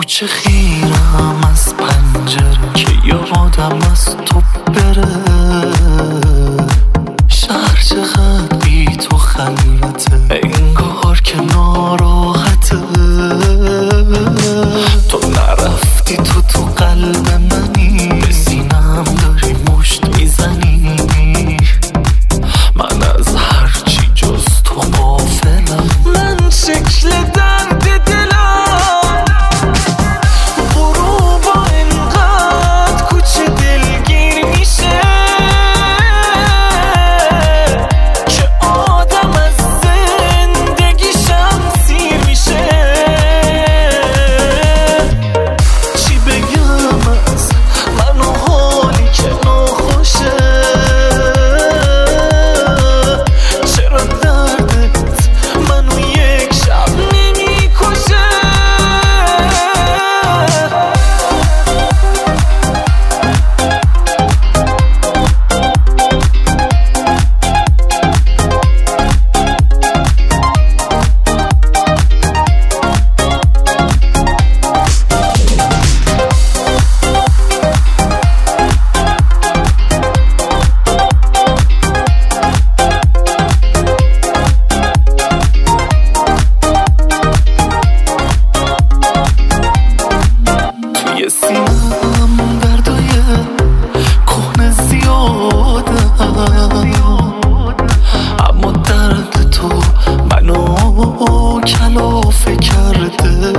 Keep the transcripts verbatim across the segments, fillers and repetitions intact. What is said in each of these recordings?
چه خیرم از پنجره که یادم از تو بره. شهر چقدر بی تو خلوته، انگار که ناراحته. تو نرفتی تو تو قلب منی، به سینم داری مشت میزنی. من از هرچی جز تو غافلم. من شکل درد دلم غروبا انقدر کوچه دلگیر میشه که آدم از زندگیشم سیر میشه. چی بگم از من و حالی که ناخوشه؟ چرا دردت منو یک شب نمیکشه؟ توی سینم دردای کهنه زیاده، اما درد تو منو کلافه کرده.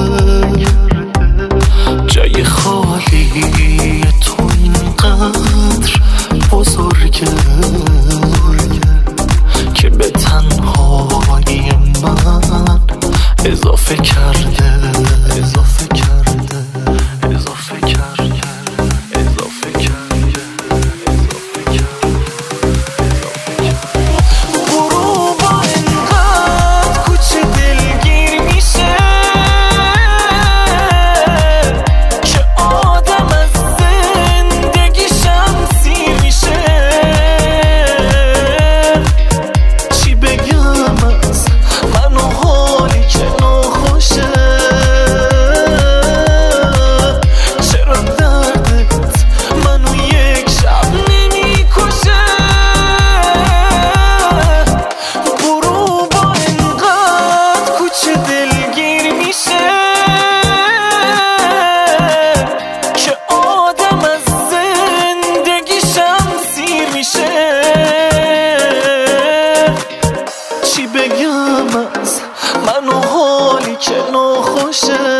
جای خالی تو اینقدر بزرگه که به تنهایی من اضافه کرده. اضافه کرده اضافه کرده اضافه کرده اضافه کرده. غروبا انقدر کوچه دلگیر میشه که آدم از زندگیشم سیر میشه. چی بگم از من و حالی که ناخوشه؟ چرا دردت منو یک شب نمیکشه؟ غروبا انقدر کوچه دلگیر میشه که آدم از زندگیشم سیر میشه. چی بگم از من و حالی که ناخوشه؟